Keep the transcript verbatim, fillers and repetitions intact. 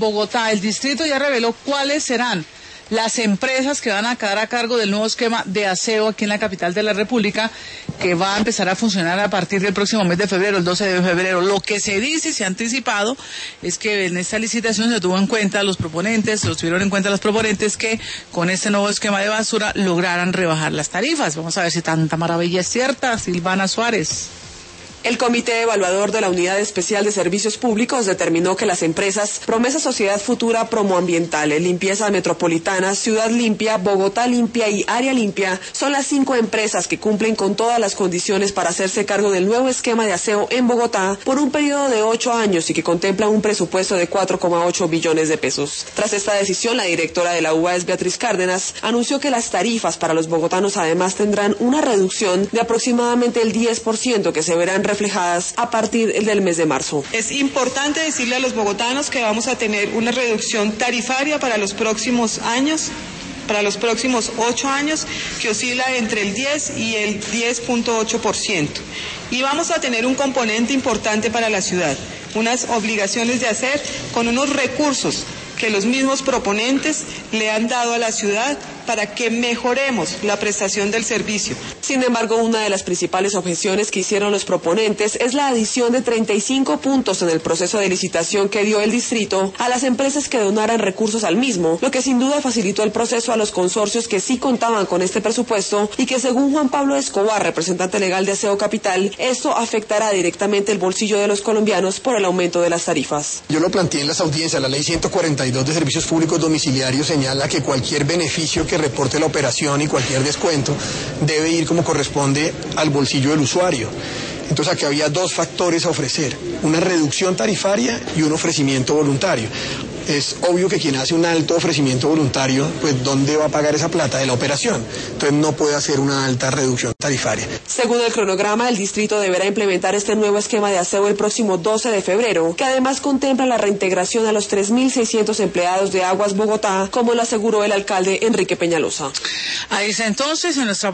Bogotá, el distrito ya reveló cuáles serán las empresas que van a quedar a cargo del nuevo esquema de aseo aquí en la capital de la República, que va a empezar a funcionar a partir del próximo mes de febrero, el doce de febrero. Lo que se dice y se ha anticipado es que en esta licitación se tuvo en cuenta los proponentes, los tuvieron en cuenta los proponentes que con este nuevo esquema de basura lograran rebajar las tarifas. Vamos a ver si tanta maravilla es cierta. Silvana Suárez. El Comité Evaluador de la Unidad Especial de Servicios Públicos determinó que las empresas Promesa Sociedad Futura Promoambiental, Limpieza Metropolitana, Ciudad Limpia, Bogotá Limpia y Área Limpia son las cinco empresas que cumplen con todas las condiciones para hacerse cargo del nuevo esquema de aseo en Bogotá por un periodo de ocho años y que contempla un presupuesto de cuatro coma ocho billones de pesos. Tras esta decisión, la directora de la U A S, Beatriz Cárdenas, anunció que las tarifas para los bogotanos además tendrán una reducción de aproximadamente el diez por ciento que se verán reflejadas a partir del mes de marzo. Es importante decirle a los bogotanos que vamos a tener una reducción tarifaria para los próximos años, para los próximos ocho años, que oscila entre el diez y el diez punto ocho por ciento. Y vamos a tener un componente importante para la ciudad, unas obligaciones de hacer con unos recursos que los mismos proponentes le han dado a la ciudad para que mejoremos la prestación del servicio. Sin embargo, una de las principales objeciones que hicieron los proponentes es la adición de treinta y cinco puntos en el proceso de licitación que dio el distrito a las empresas que donaran recursos al mismo, lo que sin duda facilitó el proceso a los consorcios que sí contaban con este presupuesto y que, según Juan Pablo Escobar, representante legal de Aseo Capital, esto afectará directamente el bolsillo de los colombianos por el aumento de las tarifas. Yo lo planteé en las audiencias. La ley ciento cuarenta y dos de Servicios Públicos Domiciliarios señala que cualquier beneficio que reporte la operación y cualquier descuento debe ir como corresponde al bolsillo del usuario. Entonces aquí había dos factores a ofrecer, una reducción tarifaria y un ofrecimiento voluntario. Es obvio que quien hace un alto ofrecimiento voluntario, pues ¿dónde va a pagar esa plata? De la operación. Entonces no puede hacer una alta reducción tarifaria. Según el cronograma, el distrito deberá implementar este nuevo esquema de aseo el próximo doce de febrero, que además contempla la reintegración a los tres mil seiscientos empleados de Aguas Bogotá, como lo aseguró el alcalde Enrique Peñalosa. Ahí está entonces en nuestra